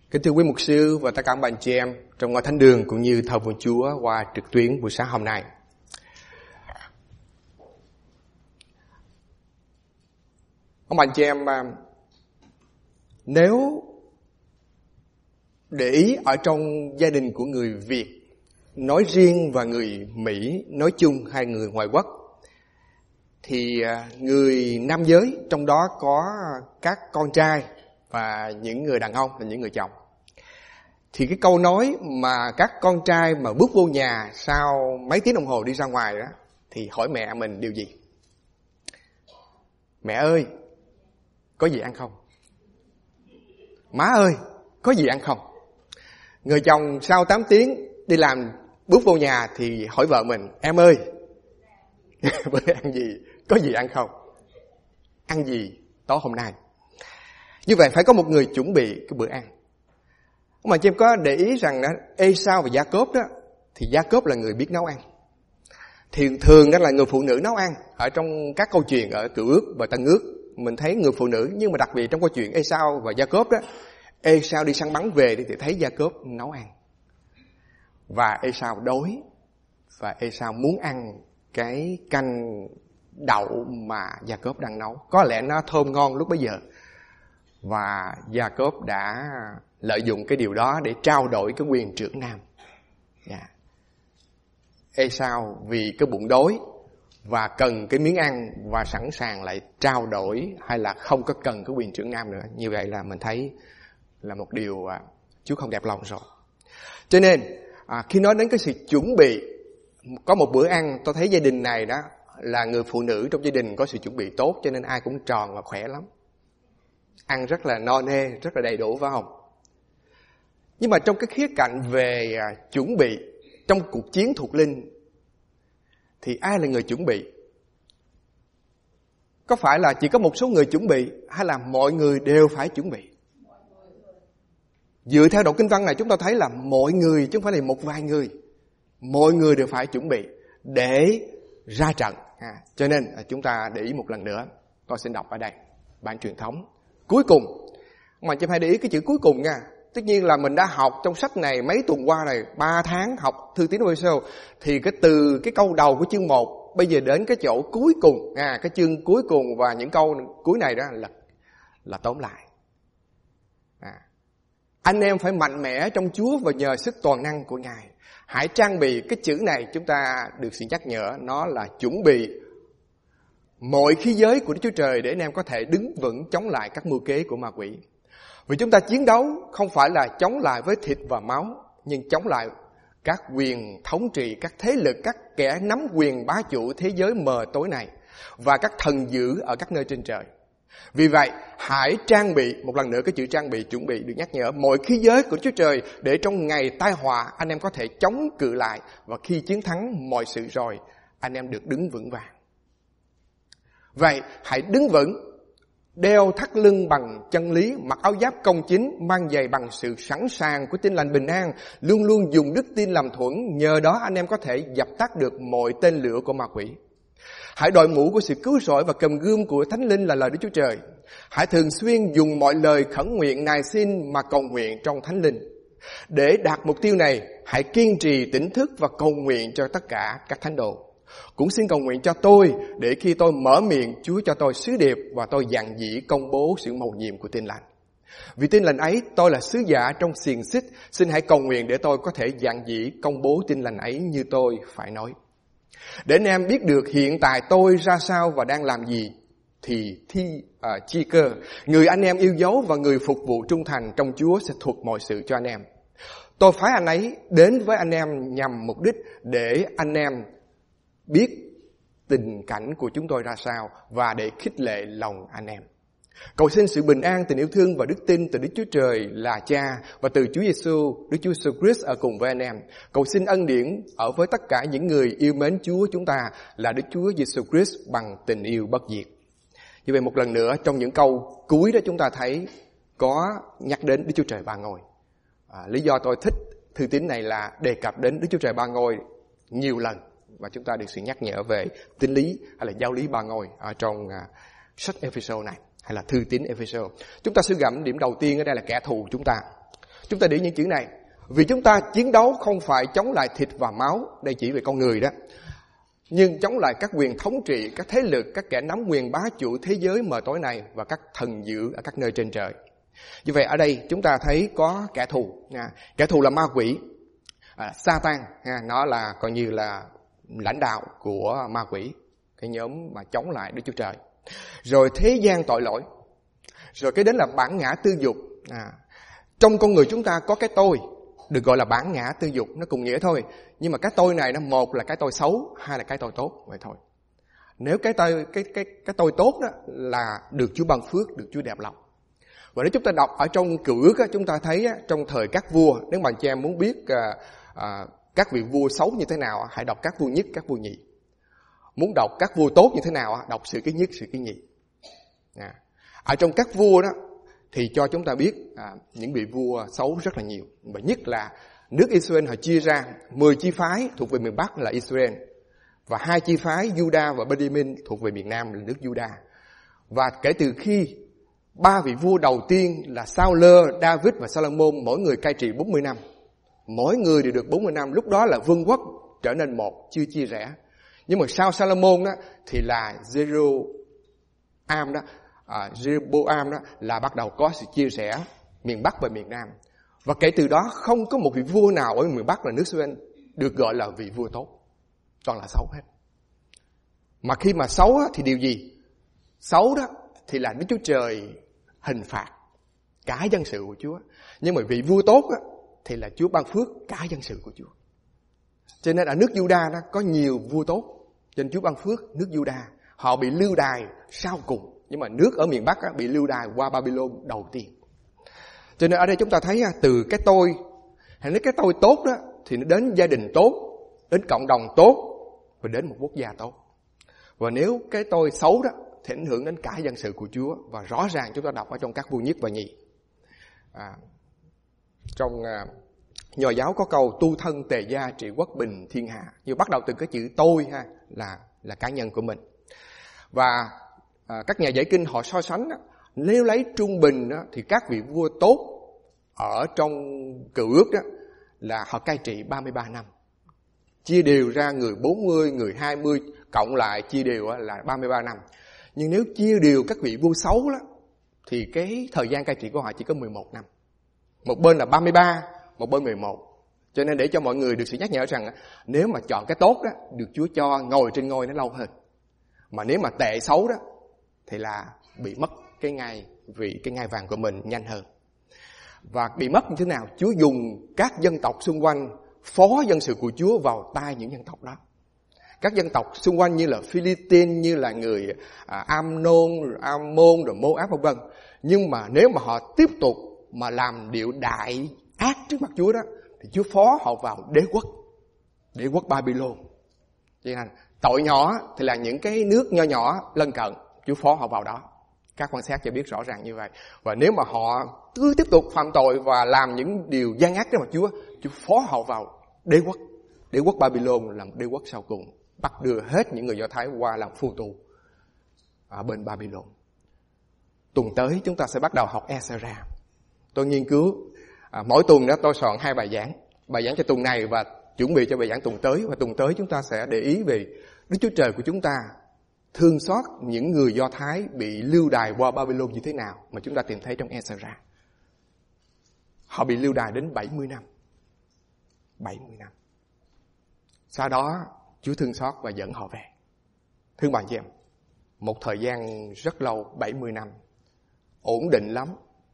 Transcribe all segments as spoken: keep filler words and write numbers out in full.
Kính thưa quý mục sư và tất cả các bạn chị em trong ngôi thánh đường cũng như thờ phượng Chúa qua trực tuyến buổi sáng hôm nay. Các bạn chị em, nếu để ý ở trong gia đình của người Việt nói riêng và người Mỹ nói chung hay người ngoại quốc, thì người nam giới trong đó có các con trai và những người đàn ông là những người chồng. Thì cái câu nói mà các con trai mà bước vô nhà sau mấy tiếng đồng hồ đi ra ngoài đó, thì hỏi mẹ mình điều gì? Mẹ ơi, có gì ăn không? Má ơi, có gì ăn không? Người chồng sau tám tiếng đi làm bước vô nhà thì hỏi vợ mình, em ơi, bữa ăn gì? Có gì ăn không? Ăn gì tối hôm nay? Như vậy phải có một người chuẩn bị cái bữa ăn. Mà chị em có để ý rằng đó, Ê-sao và Gia-cốp đó, thì Gia-cốp là người biết nấu ăn. Thì thường đó là người phụ nữ nấu ăn. Ở trong các câu chuyện ở Cựu Ước và Tân Ước, mình thấy người phụ nữ. Nhưng mà đặc biệt trong câu chuyện Ê-sao và Gia-cốp đó, Ê-sao đi săn bắn về thì thấy Gia-cốp nấu ăn. Và Ê-sao đói. Và Ê-sao muốn ăn cái canh đậu mà Gia-cốp đang nấu. Có lẽ nó thơm ngon lúc bấy giờ. Và Gia-cốp đã lợi dụng cái điều đó để trao đổi cái quyền trưởng nam. Yeah. Ê-sao vì cái bụng đói và cần cái miếng ăn và sẵn sàng lại trao đổi hay là không có cần cái quyền trưởng nam nữa. Như vậy là mình thấy là một điều à, Chúa không đẹp lòng rồi. Cho nên à, khi nói đến cái sự chuẩn bị có một bữa ăn, tôi thấy gia đình này đó là người phụ nữ trong gia đình có sự chuẩn bị tốt, cho nên ai cũng tròn và khỏe lắm. Ăn rất là no nê, rất là đầy đủ, phải không? Nhưng mà trong cái khía cạnh về à, chuẩn bị trong cuộc chiến thuộc linh, thì ai là người chuẩn bị? Có phải là chỉ có một số người chuẩn bị, hay là mọi người đều phải chuẩn bị? Dựa theo đoạn kinh văn này chúng ta thấy là mọi người, chứ không phải là một vài người, mọi người đều phải chuẩn bị để ra trận. À, cho nên à, chúng ta để ý một lần nữa. Tôi xin đọc ở đây bản truyền thống. Cuối cùng, mà chị phải để ý cái chữ cuối cùng nha. Tất nhiên là mình đã học trong sách này mấy tuần qua này, ba tháng học thư tín Ê-phê-sô, thì cái từ cái câu đầu của chương một bây giờ đến cái chỗ cuối cùng, à, cái chương cuối cùng và những câu cuối này đó là là tóm lại. À, anh em phải mạnh mẽ trong Chúa và nhờ sức toàn năng của Ngài. Hãy trang bị, cái chữ này chúng ta được sự nhắc nhở, nó là chuẩn bị mọi khí giới của Đức Chúa Trời để anh em có thể đứng vững chống lại các mưu kế của ma quỷ. Vì chúng ta chiến đấu không phải là chống lại với thịt và máu, nhưng chống lại các quyền thống trị, các thế lực, các kẻ nắm quyền bá chủ thế giới mờ tối này và các thần dữ ở các nơi trên trời. Vì vậy, hãy trang bị, một lần nữa cái chữ trang bị, chuẩn bị được nhắc nhở, mọi khí giới của Chúa Trời để trong ngày tai họa anh em có thể chống cự lại, và khi chiến thắng mọi sự rồi, anh em được đứng vững vàng. Vậy, hãy đứng vững, đeo thắt lưng bằng chân lý, mặc áo giáp công chính, mang giày bằng sự sẵn sàng của tin lành bình an, luôn luôn dùng đức tin làm thuẫn, nhờ đó anh em có thể dập tắt được mọi tên lửa của ma quỷ. Hãy đội mũ của sự cứu rỗi và cầm gươm của Thánh Linh là lời Đức Chúa Trời. Hãy thường xuyên dùng mọi lời khẩn nguyện, nài xin mà cầu nguyện trong Thánh Linh. Để đạt mục tiêu này, hãy kiên trì tỉnh thức và cầu nguyện cho tất cả các thánh đồ. Cũng xin cầu nguyện cho tôi, để khi tôi mở miệng, Chúa cho tôi sứ điệp và tôi dạn dĩ công bố sự mầu nhiệm của tin lành. Vì tin lành ấy, tôi là sứ giả trong xiềng xích, xin hãy cầu nguyện để tôi có thể dạn dĩ công bố tin lành ấy như tôi phải nói. Để anh em biết được hiện tại tôi ra sao và đang làm gì, thì thi à, chi cơ, người anh em yêu dấu và người phục vụ trung thành trong Chúa sẽ thuật mọi sự cho anh em. Tôi phái anh ấy đến với anh em nhằm mục đích để anh em biết tình cảnh của chúng tôi ra sao và để khích lệ lòng anh em. Cầu xin sự bình an, tình yêu thương và đức tin từ Đức Chúa Trời là Cha và từ Chúa Giêsu, Đức Chúa Giêsu Christ ở cùng với anh em. Cầu xin ân điển ở với tất cả những người yêu mến Chúa chúng ta là Đức Chúa Giêsu Christ bằng tình yêu bất diệt. Như vậy một lần nữa, trong những câu cuối đó chúng ta thấy có nhắc đến Đức Chúa Trời ba ngôi. À, lý do tôi thích thư tín này là đề cập đến Đức Chúa Trời ba ngôi nhiều lần, và chúng ta được sự nhắc nhở về tín lý hay là giáo lý ba ngôi ở trong uh, sách Ê-phê-sô này, hay là thư tín Ê-phê-sô. Chúng ta sẽ gặm điểm đầu tiên ở đây là kẻ thù chúng ta. Chúng ta để những chữ này. Vì chúng ta chiến đấu không phải chống lại thịt và máu, đây chỉ về con người đó, nhưng chống lại các quyền thống trị, các thế lực, các kẻ nắm quyền bá chủ thế giới mờ tối này và các thần dữ ở các nơi trên trời. Như vậy ở đây chúng ta thấy có kẻ thù. À, kẻ thù là ma quỷ, à, Satan, à, nó là coi như là lãnh đạo của ma quỷ, cái nhóm mà chống lại Đức Chúa Trời. Rồi thế gian tội lỗi. Rồi cái đến là bản ngã tư dục. À, trong con người chúng ta có cái tôi, được gọi là bản ngã tư dục, nó cùng nghĩa thôi. Nhưng mà cái tôi này nó một là cái tôi xấu, hai là cái tôi tốt, vậy thôi. Nếu cái tôi cái cái cái tôi tốt đó là được Chúa ban phước, được Chúa đẹp lòng. Và nếu chúng ta đọc ở trong Cựu Ước á, chúng ta thấy á, trong thời các vua, nếu mà chị em muốn biết à, à, các vị vua xấu như thế nào, hãy đọc các vua nhất, các vua nhì. Muốn đọc các vua tốt như thế nào, đọc Sử Ký nhất, Sử Ký nhì. À, ở trong các vua đó thì cho chúng ta biết à, những vị vua xấu rất là nhiều. Và nhất là nước Israel họ chia ra mười chi phái thuộc về miền Bắc là Israel, và hai chi phái Juda và Benjamin thuộc về miền Nam là nước Juda. Và kể từ khi ba vị vua đầu tiên là Saul, David và Salomon mỗi người cai trị bốn mươi năm, mỗi người đều được bốn mươi năm, lúc đó là vương quốc trở nên một, chưa chia rẽ. Nhưng mà sau Salomon đó thì là Jeroboam đó, à, Jeroboam đó là bắt đầu có sự chia rẽ miền Bắc và miền Nam. Và kể từ đó không có một vị vua nào ở miền Bắc là nước Israel được gọi là vị vua tốt, toàn là xấu hết. Mà khi mà xấu á, thì điều gì? Xấu đó thì là Đức Chúa Trời hình phạt cả dân sự của Chúa. Nhưng mà vị vua tốt á, thì là Chúa ban phước cả dân sự của Chúa. Cho nên ở nước Juda đó có nhiều vua tốt, cho nên Chúa ban phước nước Juda. Họ bị lưu đày sau cùng, nhưng mà nước ở miền Bắc á, bị lưu đày qua Babylon đầu tiên. Cho nên ở đây chúng ta thấy từ cái tôi, hay nói cái tôi tốt đó, thì nó đến gia đình tốt, đến cộng đồng tốt, và đến một quốc gia tốt. Và nếu cái tôi xấu đó thì ảnh hưởng đến cả dân sự của Chúa. Và rõ ràng chúng ta đọc ở trong các vua nhất và nhì. À, trong à, Nho giáo có câu tu thân tề gia trị quốc bình thiên hạ. Nhưng bắt đầu từ cái chữ tôi ha, là là cá nhân của mình. Và à, các nhà giải kinh họ so sánh đó, nếu lấy trung bình đó, thì các vị vua tốt ở trong Cựu Ước đó là họ cai trị ba mươi ba năm. Chia đều ra người bốn mươi, người hai mươi, cộng lại chia đều là ba mươi ba năm. Nhưng nếu chia đều các vị vua xấu đó, thì cái thời gian cai trị của họ chỉ có mười một năm. Một bên là ba mươi ba, một bên mười một. Cho nên để cho mọi người được sự nhắc nhở rằng nếu mà chọn cái tốt đó, được Chúa cho ngồi trên ngôi nó lâu hơn. Mà nếu mà tệ xấu đó, thì là bị mất cái ngai, vì cái ngai vàng của mình nhanh hơn. Và bị mất như thế nào? Chúa dùng các dân tộc xung quanh phó dân sự của Chúa vào tay những dân tộc đó. Các dân tộc xung quanh như là Philippines, như là người à, Amnon, Ammon, rồi Moab vân vân. Nhưng mà nếu mà họ tiếp tục mà làm điệu đại ác trước mặt Chúa đó, thì Chúa phó họ vào đế quốc, đế quốc Babylon. Cho nên tội nhỏ thì là những cái nước nho nhỏ lân cận, Chúa phó họ vào đó. Các quan sát cho biết rõ ràng như vậy. Và nếu mà họ cứ tiếp tục phạm tội và làm những điều gian ác trước mặt Chúa, Chúa phó họ vào đế quốc. Đế quốc Babylon là một đế quốc sau cùng, bắt đưa hết những người Do Thái qua làm phu tù ở bên Babylon. Tuần tới chúng ta sẽ bắt đầu học Ezra. Tôi nghiên cứu à, mỗi tuần đó tôi soạn hai bài giảng, bài giảng cho tuần này và chuẩn bị cho bài giảng tuần tới. Và tuần tới chúng ta sẽ để ý về Đức Chúa Trời của chúng ta thương xót những người Do Thái bị lưu đày qua Babylon như thế nào mà chúng ta tìm thấy trong Ezra. Họ bị lưu đày đến bảy mươi năm. bảy mươi năm. Sau đó Chúa thương xót và dẫn họ về. Thương bạn chị em, một thời gian rất lâu, bảy mươi năm, ổn định lắm,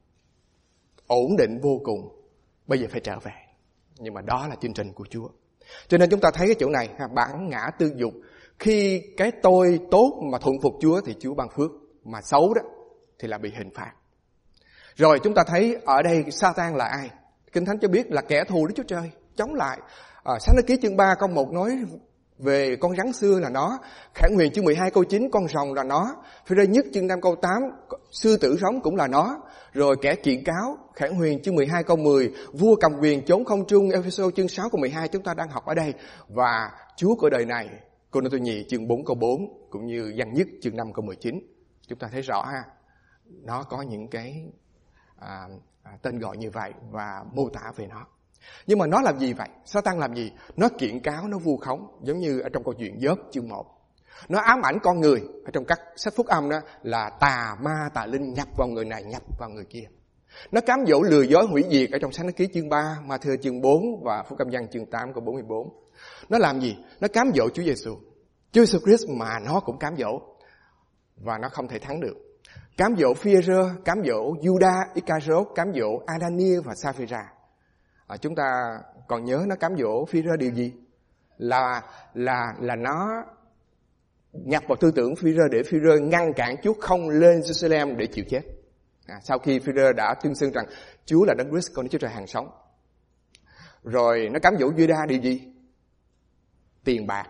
ổn định vô cùng, bây giờ phải trở về. Nhưng mà đó là chương trình của Chúa. Cho nên chúng ta thấy cái chỗ này, bản ngã tư dục. Khi cái tôi tốt mà thuận phục Chúa thì Chúa ban phước, mà xấu đó thì là bị hình phạt. Rồi chúng ta thấy ở đây Satan là ai? Kinh Thánh cho biết là kẻ thù Đức Chúa Trời, chống lại. À, Sáng Thế Ký chương ba câu một nói về con rắn xưa là nó. Khải Huyền chương mười hai câu chín con rồng là nó. Phi-rơ nhất chương năm câu tám sư tử sống cũng là nó. Rồi kẻ kiện cáo Khải Huyền chương mười hai câu mười vua cầm quyền trốn không trung. Ê-phê-sô chương sáu câu mười hai chúng ta đang học ở đây. Và Chúa của đời này Cô-rinh-tô nhì chương bốn câu bốn cũng như Giăng nhất chương năm câu mười chín. Chúng ta thấy rõ ha, nó có những cái à, à, tên gọi như vậy và mô tả về nó. Nhưng mà nó làm gì vậy? Sa-tan làm gì? Nó kiện cáo, nó vu khống, giống như ở trong câu chuyện Gióp chương một. Nó ám ảnh con người, ở trong các sách phúc âm đó là tà ma tà linh nhập vào người này, nhập vào người kia. Nó cám dỗ lừa dối hủy diệt ở trong sách Ấn Ký chương ba, Ma-thơ chương bốn và Phúc Âm Giăng chương tám câu bốn mươi bốn. Nó làm gì? Nó cám dỗ Chúa Giêsu. Chúa Giêsu Christ mà nó cũng cám dỗ và nó không thể thắng được. Cám dỗ Phi-e-rơ, cám dỗ Judas Iscariot, cám dỗ Anania và Sa-phi-ra. À, chúng ta còn nhớ nó cám dỗ Phi-e-rơ điều gì? Là là là nó nhập vào tư tưởng Phi-e-rơ để Phi-e-rơ ngăn cản Chúa không lên Jerusalem để chịu chết. À, sau khi Phi-e-rơ đã tuyên xưng rằng Chúa là Đấng Christ, con Đức Chúa Trời hàng sống. Rồi nó cám dỗ Judas điều gì? Tiền bạc,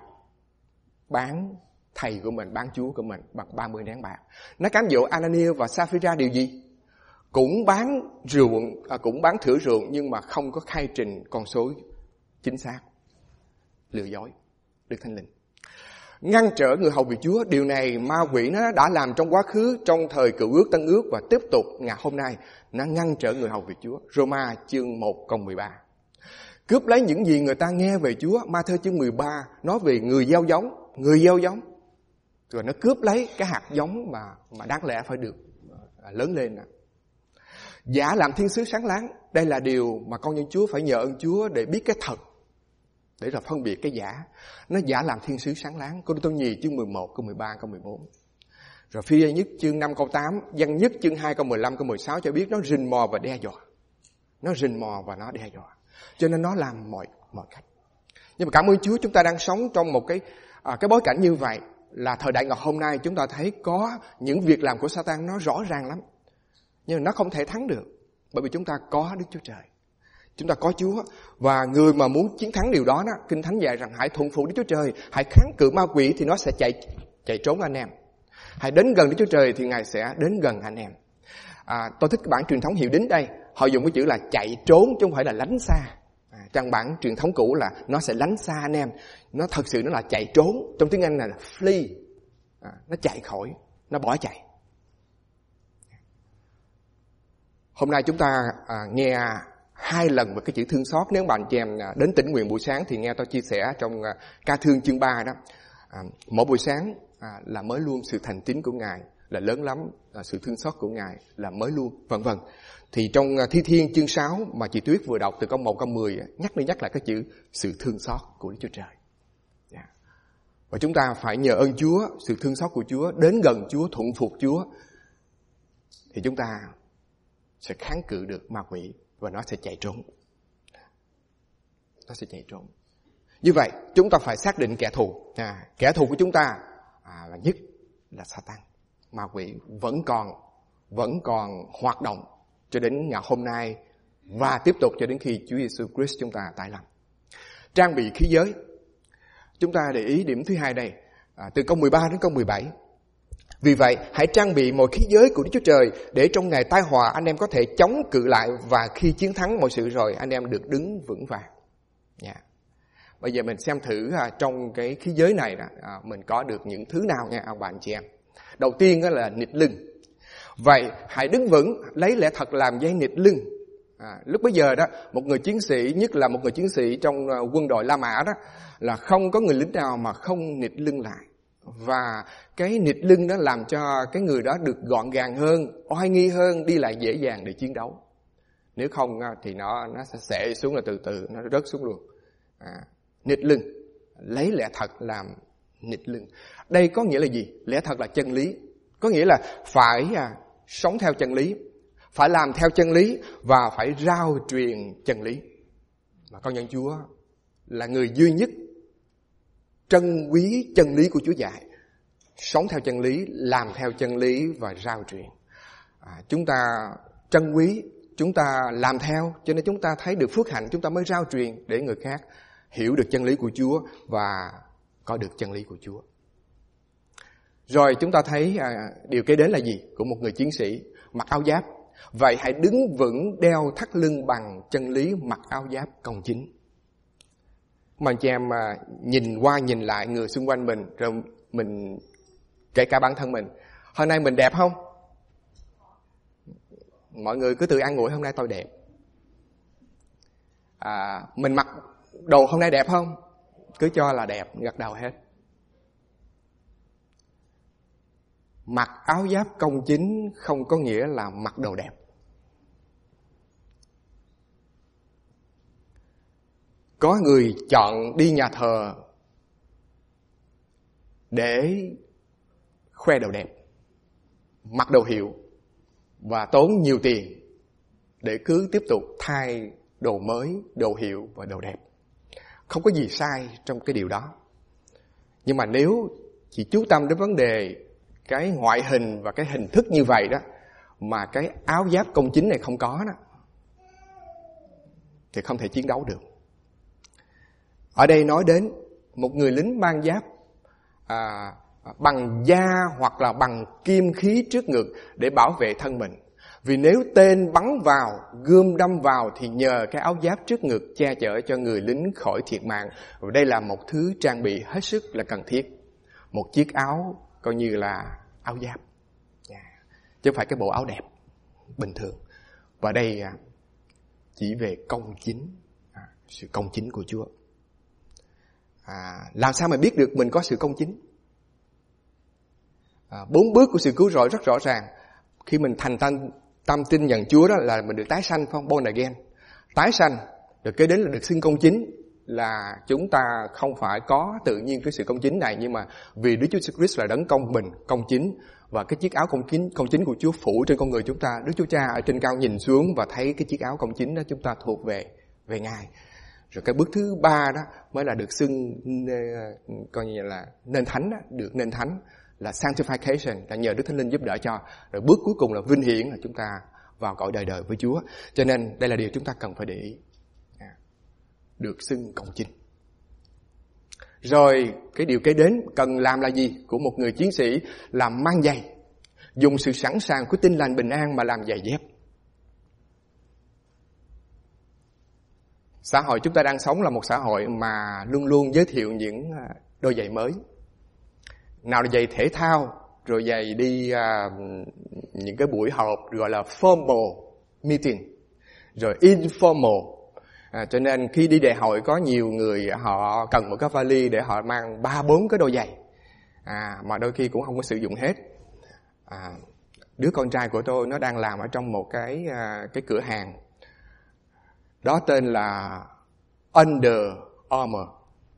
bán thầy của mình, bán Chúa của mình bằng ba mươi nén bạc. Nó cám dỗ Anania và Sa-phi-ra điều gì? Cũng bán ruộng, à, cũng bán thửa ruộng nhưng mà không có khai trình con số chính xác. Lừa dối Đức Thánh Linh. Ngăn trở người hầu việc Chúa. Điều này ma quỷ nó đã làm trong quá khứ, trong thời Cựu Ước, Tân Ước và tiếp tục ngày hôm nay. Nó ngăn trở người hầu việc Chúa. Roma chương một câu mười ba. Cướp lấy những gì người ta nghe về Chúa. Ma-thơ chương mười ba nói về người gieo giống, người gieo giống. Rồi nó cướp lấy cái hạt giống mà mà đáng lẽ phải được lớn lên. Giả làm thiên sứ sáng láng. Đây là điều mà con nhân Chúa phải nhờ ơn Chúa để biết cái thật, để rồi phân biệt cái giả. Nó giả làm thiên sứ sáng láng. Cô Tô Nhì chương mười một câu mười ba câu mười bốn. Rồi Phi-e nhất chương năm câu tám, Văn nhất chương hai câu mười lăm câu mười sáu cho biết nó rình mò và đe dọa. Nó rình mò và nó đe dọa. Cho nên nó làm mọi mọi cách. Nhưng mà cảm ơn Chúa, chúng ta đang sống trong một cái à, cái bối cảnh như vậy, là thời đại ngày hôm nay chúng ta thấy có những việc làm của Sa-tan nó rõ ràng lắm. Nhưng mà nó không thể thắng được, bởi vì chúng ta có Đức Chúa Trời. Chúng ta có Chúa. Và người mà muốn chiến thắng điều đó, đó Kinh Thánh dạy rằng hãy thuận phục Đức Chúa Trời, hãy kháng cự ma quỷ thì nó sẽ chạy chạy trốn anh em. Hãy đến gần Đức Chúa Trời thì Ngài sẽ đến gần anh em. À, tôi thích cái bản truyền thống Hiệu Đính đây. Họ dùng cái chữ là chạy trốn chứ không phải là lánh xa. À, trong bản truyền thống cũ là nó sẽ lánh xa anh em. Nó thật sự nó là chạy trốn. Trong tiếng Anh là flee. À, nó chạy khỏi, nó bỏ chạy. Hôm nay chúng ta à, nghe hai lần về cái chữ thương xót. Nếu bạn chị em đến Tĩnh Nguyện buổi sáng thì nghe tôi chia sẻ trong à, ca thương chương ba đó. À, mỗi buổi sáng à, là mới luôn sự thành tín của Ngài là lớn lắm, à, sự thương xót của Ngài là mới luôn, vân vân. Thì trong à, Thi Thiên chương sáu mà chị Tuyết vừa đọc từ câu một câu mười nhắc đi nhắc lại cái chữ sự thương xót của Đức Chúa Trời. Yeah. Và chúng ta phải nhờ ơn Chúa, sự thương xót của Chúa, đến gần Chúa, thuận phục Chúa, thì chúng ta sẽ kháng cự được ma quỷ và nó sẽ chạy trốn. Nó sẽ chạy trốn. Như vậy, chúng ta phải xác định kẻ thù. À, kẻ thù của chúng ta à, là nhất là Sa-tan. Ma quỷ vẫn còn vẫn còn hoạt động cho đến ngày hôm nay và tiếp tục cho đến khi Chúa Giêsu Christ chúng ta tái lâm. Trang bị khí giới. Chúng ta để ý điểm thứ hai đây, à, từ câu mười ba đến câu mười bảy. Vì vậy, hãy trang bị mọi khí giới của Đức Chúa Trời để trong ngày tai họa anh em có thể chống cự lại, và khi chiến thắng mọi sự rồi anh em được đứng vững vàng. Yeah. Bây giờ mình xem thử à, trong cái khí giới này đó, à, mình có được những thứ nào nha ông bạn chị em. Đầu tiên đó là nịt lưng. Vậy hãy đứng vững, lấy lẽ thật làm dây nịt lưng. À, lúc bấy giờ đó, một người chiến sĩ, nhất là một người chiến sĩ trong uh, quân đội La Mã đó, là không có người lính nào mà không nịt lưng lại. Và cái nịt lưng đó làm cho cái người đó được gọn gàng hơn, oai nghi hơn, đi lại dễ dàng để chiến đấu. Nếu không thì nó nó sẽ xệ xuống, là từ từ nó rớt xuống luôn. À, nịt lưng, lấy lẽ thật làm nịt lưng. Đây có nghĩa là gì? Lẽ thật là chân lý. Có nghĩa là phải à, sống theo chân lý, phải làm theo chân lý và phải rao truyền chân lý. Mà con nhân Chúa là người duy nhất trân quý chân lý của Chúa dạy, sống theo chân lý, làm theo chân lý và rao truyền. À, chúng ta trân quý, chúng ta làm theo, cho nên chúng ta thấy được phước hạnh, chúng ta mới rao truyền để người khác hiểu được chân lý của Chúa và có được chân lý của Chúa. Rồi chúng ta thấy à, điều kế đến là gì? Của một người chiến sĩ mặc áo giáp. Vậy hãy đứng vững, đeo thắt lưng bằng chân lý, mặc áo giáp công chính. Mà anh chị em mà nhìn qua nhìn lại người xung quanh mình, rồi mình, kể cả bản thân mình, hôm nay mình đẹp không? Mọi người cứ tự an ủi hôm nay tôi đẹp. À, mình mặc đồ hôm nay đẹp không? Cứ cho là đẹp, gật đầu hết. Mặc áo giáp công chính không có nghĩa là mặc đồ đẹp. Có người chọn đi nhà thờ để khoe đồ đẹp, mặc đồ hiệu và tốn nhiều tiền để cứ tiếp tục thay đồ mới, đồ hiệu và đồ đẹp. Không có gì sai trong cái điều đó. Nhưng mà nếu chỉ chú tâm đến vấn đề cái ngoại hình và cái hình thức như vậy đó, mà cái áo giáp công chính này không có đó, thì không thể chiến đấu được. Ở đây nói đến một người lính mang giáp à, bằng da hoặc là bằng kim khí trước ngực để bảo vệ thân mình. Vì nếu tên bắn vào, gươm đâm vào thì nhờ cái áo giáp trước ngực che chở cho người lính khỏi thiệt mạng. Và đây là một thứ trang bị hết sức là cần thiết. Một chiếc áo coi như là áo giáp, yeah. Chứ không phải cái bộ áo đẹp bình thường. Và đây chỉ về công chính, à, sự công chính của Chúa. À, làm sao mà biết được mình có sự công chính? À, bốn bước của sự cứu rỗi rất rõ ràng. Khi mình thành tâm, tâm tin nhận Chúa đó là mình được tái sanh, phong born again. Tái sanh, được kế đến là được xưng công chính, là chúng ta không phải có tự nhiên cái sự công chính này, nhưng mà vì Đức Chúa Jesus Christ là đấng công bình, công chính, và cái chiếc áo công chính, công chính của Chúa phủ trên con người chúng ta. Đức Chúa Cha ở trên cao nhìn xuống và thấy cái chiếc áo công chính đó chúng ta thuộc về về Ngài. Rồi cái bước thứ ba đó mới là được xưng coi như là nên thánh đó, được nên thánh là sanctification, là nhờ Đức Thánh Linh giúp đỡ cho. Rồi bước cuối cùng là vinh hiển, là chúng ta vào cõi đời đời với Chúa. Cho nên đây là điều chúng ta cần phải để ý. Được xưng công chính. Rồi cái điều kế đến cần làm là gì? Của một người chiến sĩ là mang giày, dùng sự sẵn sàng của tin lành bình an mà làm giày dép. Xã hội chúng ta đang sống là một xã hội mà luôn luôn giới thiệu những đôi giày mới. Nào là giày thể thao, rồi giày đi uh, những cái buổi họp gọi là formal meeting, rồi informal. À, cho nên khi đi đại hội có nhiều người họ cần một cái vali để họ mang ba bốn cái đôi giày, à, mà đôi khi cũng không có sử dụng hết. À, đứa con trai của tôi nó đang làm ở trong một cái uh, cái cửa hàng, đó tên là Under Armour.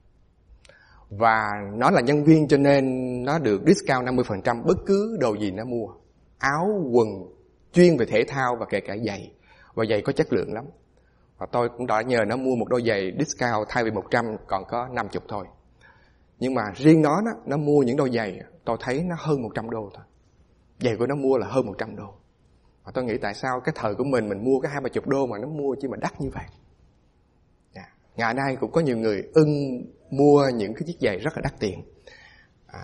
Và nó là nhân viên cho nên nó được discount năm mươi phần trăm bất cứ đồ gì nó mua. Áo, quần, chuyên về thể thao và kể cả giày. Và giày có chất lượng lắm. Và tôi cũng đã nhờ nó mua một đôi giày discount thay vì một trăm còn có năm mươi thôi. Nhưng mà riêng nó, nó, nó mua những đôi giày tôi thấy nó hơn một trăm đô thôi. Giày của nó mua là hơn một trăm đô. Và tôi nghĩ tại sao cái thời của mình mình mua cái hai ba chục đô mà nó mua chứ mà đắt như vậy. Yeah. Ngày nay cũng có nhiều người ưng mua những cái chiếc giày rất là đắt tiền. À.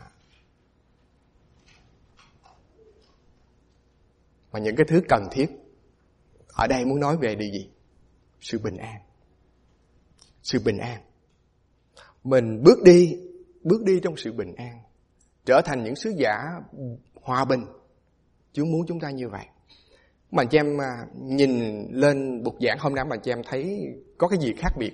Và những cái thứ cần thiết ở đây muốn nói về điều gì? Sự bình an. Sự bình an. Mình bước đi, bước đi trong sự bình an, trở thành những sứ giả hòa bình. Chúa muốn chúng ta như vậy. Mà chị em nhìn lên bục giảng hôm nay mà chị em thấy có cái gì khác biệt?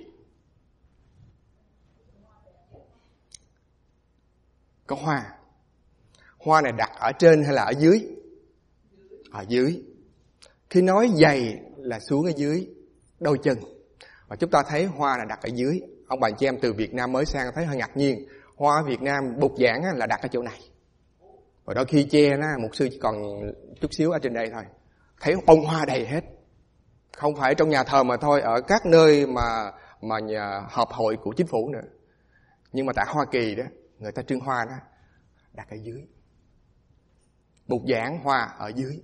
Có hoa. Hoa này đặt ở trên hay là ở dưới? Ở dưới. Khi nói giày là xuống ở dưới đôi chân. Và chúng ta thấy hoa là đặt ở dưới. Ông bà chị em từ Việt Nam mới sang thấy hơi ngạc nhiên. Hoa ở Việt Nam bục giảng là đặt ở chỗ này. Và đôi khi che nó, mục sư chỉ còn chút xíu ở trên đây thôi. Thấy bông hoa đầy hết. Không phải trong nhà thờ mà thôi, ở các nơi mà mà nhà họp hội của chính phủ nữa. Nhưng mà tại Hoa Kỳ đó, người ta trưng hoa đó đặt ở dưới. Bục giảng hoa ở dưới.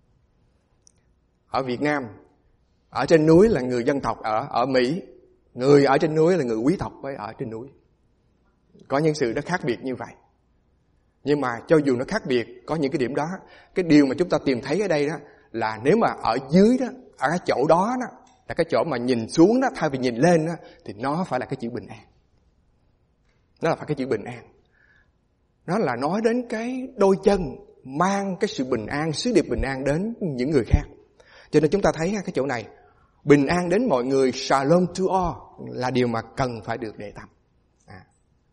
Ở Việt Nam, ở trên núi là người dân tộc, ở ở Mỹ, người ở trên núi là người quý tộc với ở trên núi. Có những sự nó khác biệt như vậy. Nhưng mà cho dù nó khác biệt, có những cái điểm đó, cái điều mà chúng ta tìm thấy ở đây đó là nếu mà ở dưới đó, ở cái chỗ đó đó, là cái chỗ mà nhìn xuống đó, thay vì nhìn lên đó, thì nó phải là cái chữ bình an. Nó là phải cái chữ bình an. Nó là nói đến cái đôi chân mang cái sự bình an, sứ điệp bình an đến những người khác. Cho nên chúng ta thấy cái chỗ này, bình an đến mọi người, shalom to all, là điều mà cần phải được đề tâm. À.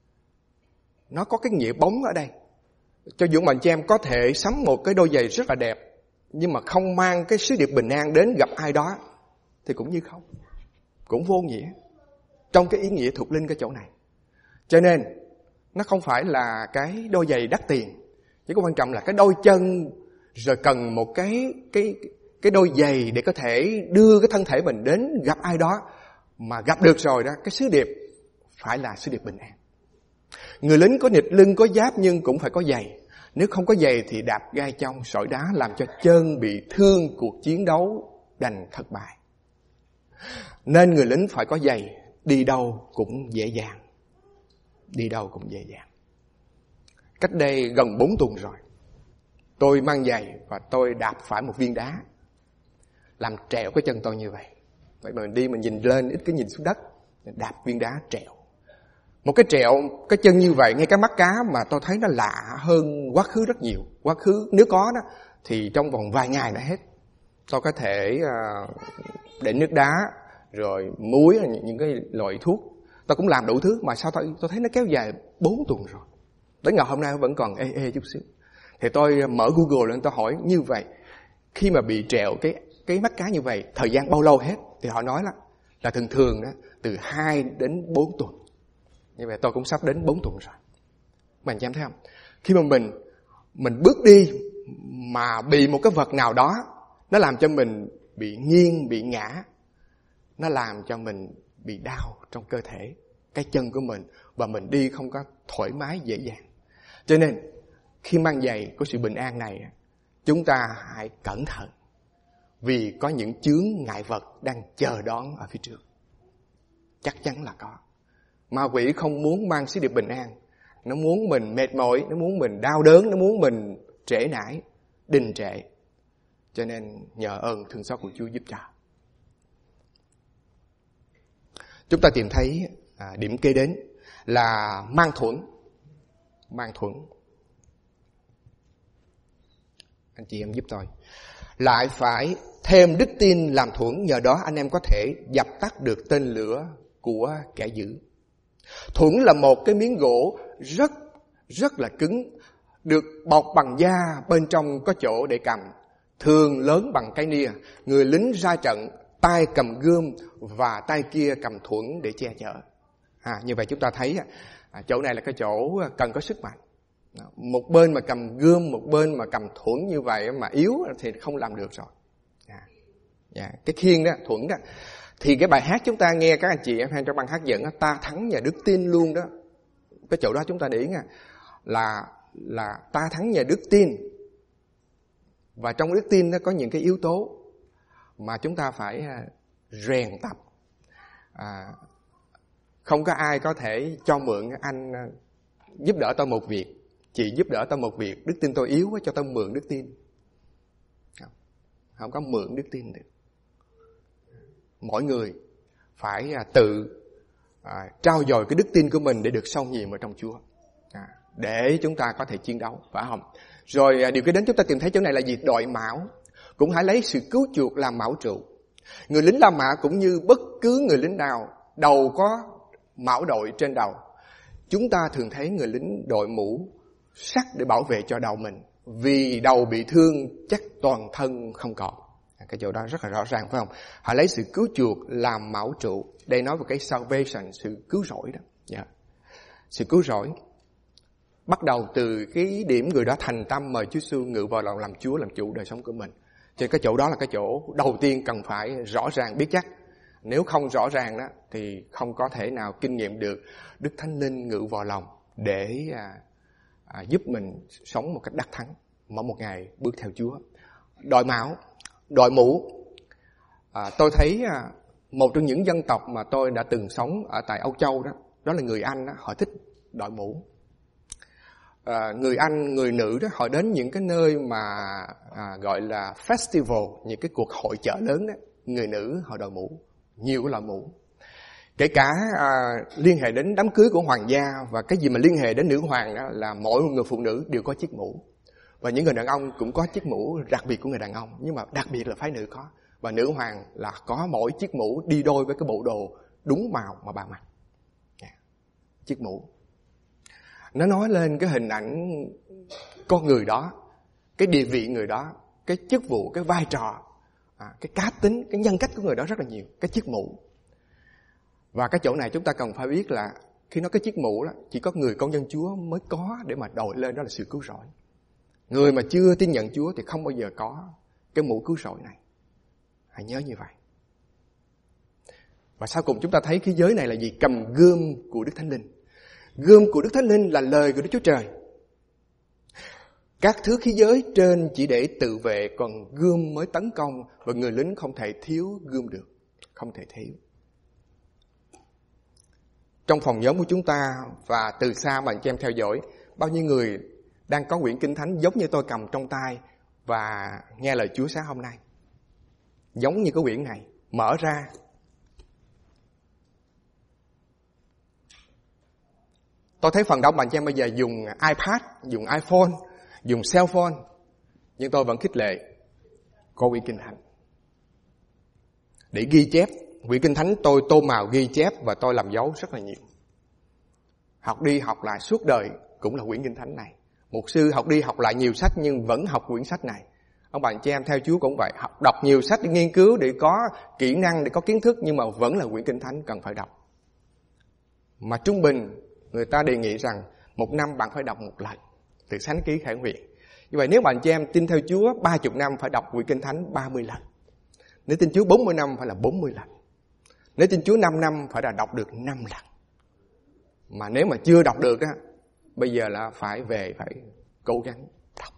Nó có cái nghĩa bóng ở đây. Cho dù mà chị em có thể sắm một cái đôi giày rất là đẹp, nhưng mà không mang cái sứ điệp bình an đến gặp ai đó, thì cũng như không, cũng vô nghĩa trong cái ý nghĩa thuộc linh cái chỗ này. Cho nên nó không phải là cái đôi giày đắt tiền, chỉ có quan trọng là cái đôi chân, rồi cần một cái cái cái đôi giày để có thể đưa cái thân thể mình đến gặp ai đó. Mà gặp được rồi đó, cái sứ điệp phải là sứ điệp bình an. Người lính có nịt lưng, có giáp nhưng cũng phải có giày. Nếu không có giày thì đạp gai trong, sỏi đá làm cho chân bị thương, cuộc chiến đấu đành thất bại. Nên người lính phải có giày, đi đâu cũng dễ dàng. Đi đâu cũng dễ dàng. Cách đây gần bốn tuần rồi, tôi mang giày và tôi đạp phải một viên đá, làm trẹo cái chân tôi như vậy. Vậy mà mình đi mình nhìn lên, ít cái nhìn xuống đất, đạp viên đá trẹo. Một cái trẹo, cái chân như vậy, ngay cái mắt cá mà tôi thấy nó lạ hơn quá khứ rất nhiều. Quá khứ nếu có đó, thì trong vòng vài ngày đã hết. Tôi có thể uh, để nước đá, rồi muối, những cái loại thuốc. Tôi cũng làm đủ thứ, mà sao tôi, tôi thấy nó kéo dài bốn tuần rồi. Đến ngày hôm nay vẫn còn ê ê chút xíu. Thì tôi mở Google lên, tôi hỏi như vậy, khi mà bị trẹo cái cái mắt cá như vậy, thời gian bao lâu hết? Thì họ nói là, là thường thường đó, từ hai đến bốn tuần. Như vậy tôi cũng sắp đến bốn tuần rồi. Bạn chị em thấy không? Khi mà mình mình bước đi mà bị một cái vật nào đó, nó làm cho mình bị nghiêng, bị ngã, nó làm cho mình bị đau trong cơ thể, cái chân của mình, và mình đi không có thoải mái dễ dàng. Cho nên khi mang giày của sự bình an này, chúng ta hãy cẩn thận, vì có những chướng ngại vật đang chờ đón ở phía trước. Chắc chắn là có. Ma quỷ không muốn mang sứ điệp bình an. Nó muốn mình mệt mỏi, nó muốn mình đau đớn, nó muốn mình trễ nải, đình trệ. Cho nên nhờ ơn thương xót của Chúa giúp cho. Chúng ta tìm thấy à, điểm kế đến là mang thuẫn. Mang thuẫn. Anh chị em giúp tôi. Lại phải thêm đức tin làm thuẫn, nhờ đó anh em có thể dập tắt được tên lửa của kẻ dữ. Thuẫn là một cái miếng gỗ rất rất là cứng, được bọc bằng da, bên trong có chỗ để cầm, thường lớn bằng cái nia. Người lính ra trận, tay cầm gươm và tay kia cầm thuẫn để che chở. À, như vậy chúng ta thấy à, chỗ này là cái chỗ cần có sức mạnh. Một bên mà cầm gươm, một bên mà cầm thuẫn như vậy mà yếu thì không làm được rồi. À, yeah, cái khiên đó, thuẫn đó. Thì cái bài hát chúng ta nghe các anh chị em hay trong băng hát dẫn, ta thắng nhờ đức tin luôn đó. Cái chỗ đó chúng ta để ý nha, là là ta thắng nhờ đức tin. Và trong đức tin nó có những cái yếu tố mà chúng ta phải rèn tập. À, không có ai có thể cho mượn anh giúp đỡ tôi một việc, chị giúp đỡ tôi một việc, đức tin tôi yếu quá cho tôi mượn đức tin. Không, không có mượn đức tin được. Mỗi người phải tự à, trao dồi cái đức tin của mình để được sâu nhiệm ở trong Chúa, à, để chúng ta có thể chiến đấu, phải không? Rồi à, điều kế đến chúng ta tìm thấy chỗ này là gì? Đội mão. Cũng hãy lấy sự cứu chuộc làm mão trụ. Người lính La Mã cũng như bất cứ người lính nào, đầu có mão đội trên đầu. Chúng ta thường thấy người lính đội mũ sắt để bảo vệ cho đầu mình, vì đầu bị thương chắc toàn thân không còn. Cái chỗ đó rất là rõ ràng, phải không? Họ lấy sự cứu chuộc làm mão trụ. Đây nói về cái salvation, sự cứu rỗi đó. Yeah. Sự cứu rỗi bắt đầu từ cái điểm người đó thành tâm mời Chúa Giêsu ngự vào lòng làm Chúa, làm chủ đời sống của mình. Cho nên cái chỗ đó là cái chỗ đầu tiên cần phải rõ ràng biết chắc. Nếu không rõ ràng đó thì không có thể nào kinh nghiệm được Đức Thánh Linh ngự vào lòng để à, à, giúp mình sống một cách đắc thắng mỗi một ngày bước theo Chúa. Đội mão, đội mũ. À, tôi thấy à, một trong những dân tộc mà tôi đã từng sống ở tại Âu Châu đó, đó là người Anh đó, họ thích đội mũ. À, người Anh, người nữ đó, họ đến những cái nơi mà à, gọi là festival, những cái cuộc hội chợ lớn đó, người nữ họ đội mũ, nhiều cái loại mũ. Kể cả à, liên hệ đến đám cưới của hoàng gia, và cái gì mà liên hệ đến nữ hoàng đó là mỗi người phụ nữ đều có chiếc mũ. Và những người đàn ông cũng có chiếc mũ đặc biệt của người đàn ông, nhưng mà đặc biệt là phái nữ có. Và nữ hoàng là có mỗi chiếc mũ đi đôi với cái bộ đồ đúng màu mà bà mặc. Chiếc mũ. Nó nói lên cái hình ảnh con người đó, cái địa vị người đó, cái chức vụ, cái vai trò, à, cái cá tính, cái nhân cách của người đó rất là nhiều. Cái chiếc mũ. Và cái chỗ này chúng ta cần phải biết là khi nói cái chiếc mũ đó, chỉ có người con dân Chúa mới có để mà đội lên, đó là sự cứu rỗi. Người mà chưa tin nhận Chúa thì không bao giờ có cái mũ cứu rỗi này. Hãy nhớ như vậy. Và sau cùng chúng ta thấy khí giới này là gì? Cầm gươm của Đức Thánh Linh. Gươm của Đức Thánh Linh là lời của Đức Chúa Trời. Các thứ khí giới trên chỉ để tự vệ, còn gươm mới tấn công, và người lính không thể thiếu gươm được. Không thể thiếu. Trong phòng nhóm của chúng ta và từ xa mà anh chị em theo dõi, bao nhiêu người đang có quyển Kinh Thánh giống như tôi cầm trong tay và nghe lời Chúa sáng hôm nay? Giống như cái quyển này, mở ra. Tôi thấy phần đông bạn chị em bây giờ dùng iPad, dùng iPhone, dùng cell phone, nhưng tôi vẫn khích lệ có quyển Kinh Thánh để ghi chép. Quyển Kinh Thánh tôi tô màu ghi chép và tôi làm dấu rất là nhiều. Học đi học lại suốt đời cũng là quyển Kinh Thánh này. Mục sư học đi học lại nhiều sách nhưng vẫn học quyển sách này. Ông bà chị em theo Chúa cũng vậy, học đọc nhiều sách để nghiên cứu, để có kỹ năng, để có kiến thức, nhưng mà vẫn là quyển Kinh Thánh cần phải đọc. Mà trung bình người ta đề nghị rằng một năm bạn phải đọc một lần, từ Thánh Ký Khải Huyền. Như vậy nếu bạn chị em tin theo Chúa ba mươi năm phải đọc quyển Kinh Thánh ba mươi lần. Nếu tin Chúa bốn mươi năm phải là bốn mươi lần. Nếu tin Chúa năm năm phải là đọc được năm lần. Mà nếu mà chưa đọc được á, bây giờ là phải về phải cố gắng đọc.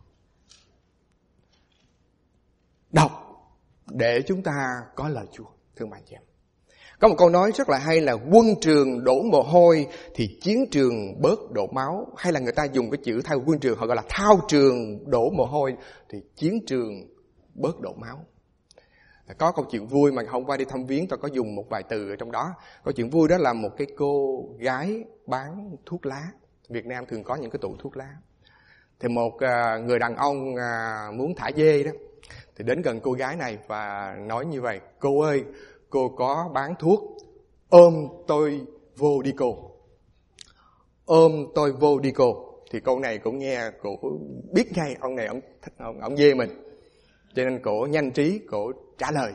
Đọc để chúng ta có lời Chúa, thưa bạn chị em. Có một câu nói rất là hay là quân trường đổ mồ hôi thì chiến trường bớt đổ máu. Hay là người ta dùng cái chữ thay quân trường, họ gọi là thao trường đổ mồ hôi thì chiến trường bớt đổ máu. Có câu chuyện vui mà hôm qua đi thăm viếng tôi có dùng một vài từ ở trong đó. Câu chuyện vui đó là một cái cô gái bán thuốc lá. Việt Nam thường có những cái tủ thuốc lá. Thì một người đàn ông muốn thả dê đó, thì đến gần cô gái này và nói như vậy: cô ơi, cô có bán thuốc, ôm tôi vô đi cô. Ôm tôi vô đi cô. Thì cô này cũng nghe, cô biết ngay ông này ông thích ông, ông dê mình. Cho nên cổ nhanh trí, cổ trả lời: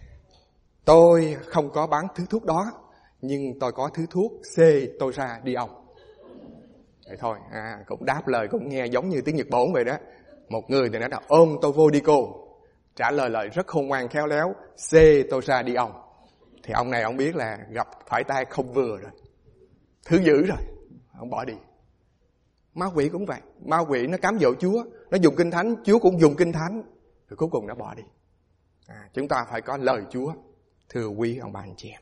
tôi không có bán thứ thuốc đó, nhưng tôi có thứ thuốc, xê tôi ra đi ông. Vậy thôi, à, cũng đáp lời cũng nghe giống như tiếng Nhật Bản vậy đó. Một người thì nói là ôm tôi vô đi cô, trả lời lời rất khôn ngoan khéo léo: xê tôi ra đi ông. Thì ông này ông biết là gặp phải tay không vừa rồi, thứ dữ rồi, ông bỏ đi. Ma quỷ cũng vậy, ma quỷ nó cám dỗ Chúa, nó dùng Kinh Thánh, Chúa cũng dùng Kinh Thánh, rồi cuối cùng nó bỏ đi. À, chúng ta phải có lời Chúa, thưa quý ông bà anh chị em.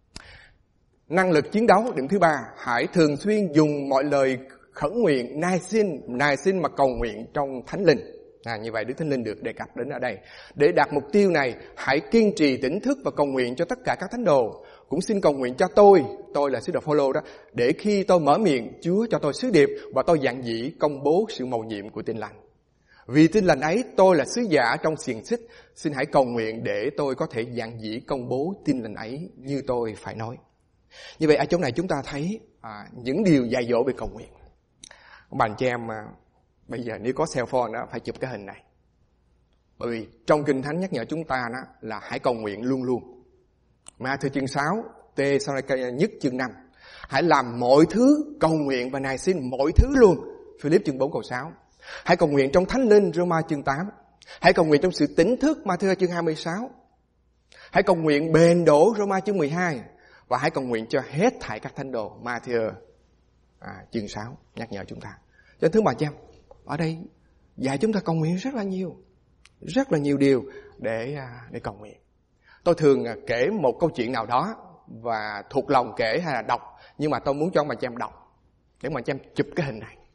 Năng lực chiến đấu, điểm thứ ba, hãy thường xuyên dùng mọi lời khẩn nguyện, nài xin, nài xin mà cầu nguyện trong Thánh Linh. À, như vậy Đức Thánh Linh được đề cập đến ở đây. Để đạt mục tiêu này, hãy kiên trì tỉnh thức và cầu nguyện cho tất cả các thánh đồ. Cũng xin cầu nguyện cho tôi, tôi là sứ đồ Phao-lô đó, để khi tôi mở miệng, Chúa cho tôi sứ điệp và tôi dạn dĩ công bố sự mầu nhiệm của tin lành. Vì tin lành ấy, tôi là sứ giả trong xiềng xích, xin hãy cầu nguyện để tôi có thể dạn dĩ công bố tin lành ấy như tôi phải nói. Như vậy ở chỗ này chúng ta thấy à, những điều dạy dỗ về cầu nguyện. Bạn chị em à, bây giờ nếu có cell phone đó, phải chụp cái hình này. Bởi vì trong Kinh Thánh nhắc nhở chúng ta đó là hãy cầu nguyện luôn luôn. Ma-thi chương sáu, Tê-sa-lô-ni-ca nhất chương năm. Hãy làm mọi thứ cầu nguyện và nài xin mọi thứ luôn. Philip chương bốn câu sáu. Hãy cầu nguyện trong Thánh Linh, Roma chương tám. Hãy cầu nguyện trong sự tỉnh thức, Ma-thi-ơ chương hai mươi sáu. Hãy cầu nguyện bền đổ, Roma chương mười hai. Và hãy cầu nguyện cho hết thảy các thánh đồ, Ma-thi-ơ à, chương sáu nhắc nhở chúng ta. Cho thưa bà chị em, ở đây dạy chúng ta cầu nguyện rất là nhiều, rất là nhiều điều để để cầu nguyện. Tôi thường kể một câu chuyện nào đó và thuộc lòng kể hay là đọc, nhưng mà tôi muốn cho bà chị em đọc để bà chị em chụp cái hình này.